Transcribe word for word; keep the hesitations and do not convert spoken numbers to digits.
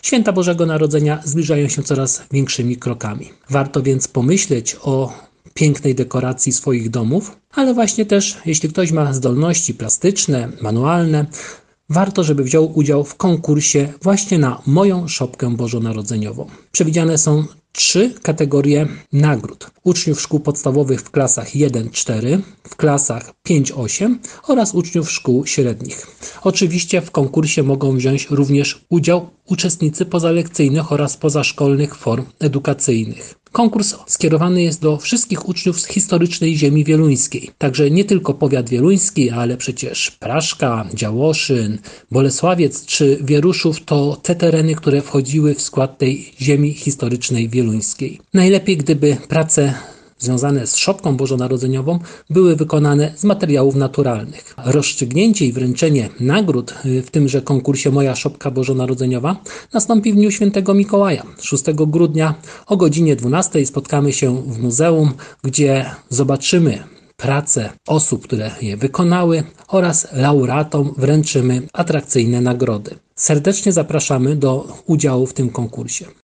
Święta Bożego Narodzenia zbliżają się coraz większymi krokami. Warto więc pomyśleć o pięknej dekoracji swoich domów, ale właśnie też, jeśli ktoś ma zdolności plastyczne, manualne, warto, żeby wziął udział w konkursie właśnie na moją szopkę bożonarodzeniową. Przewidziane są trzy kategorie nagród. Uczniów szkół podstawowych w klasach jeden cztery, w klasach pięć osiem oraz uczniów szkół średnich. Oczywiście w konkursie mogą wziąć również udział uczestnicy pozalekcyjnych oraz pozaszkolnych form edukacyjnych. Konkurs skierowany jest do wszystkich uczniów z historycznej ziemi wieluńskiej. Także nie tylko powiat wieluński, ale przecież Praszka, Działoszyn, Bolesławiec czy Wieruszów to te tereny, które wchodziły w skład tej ziemi historycznej wieluńskiej. Najlepiej, gdyby prace związane z szopką bożonarodzeniową były wykonane z materiałów naturalnych. Rozstrzygnięcie i wręczenie nagród w tymże konkursie Moja Szopka Bożonarodzeniowa nastąpi w dniu Świętego Mikołaja. szóstego grudnia o godzinie dwunastej spotkamy się w muzeum, gdzie zobaczymy prace osób, które je wykonały oraz laureatom wręczymy atrakcyjne nagrody. Serdecznie zapraszamy do udziału w tym konkursie.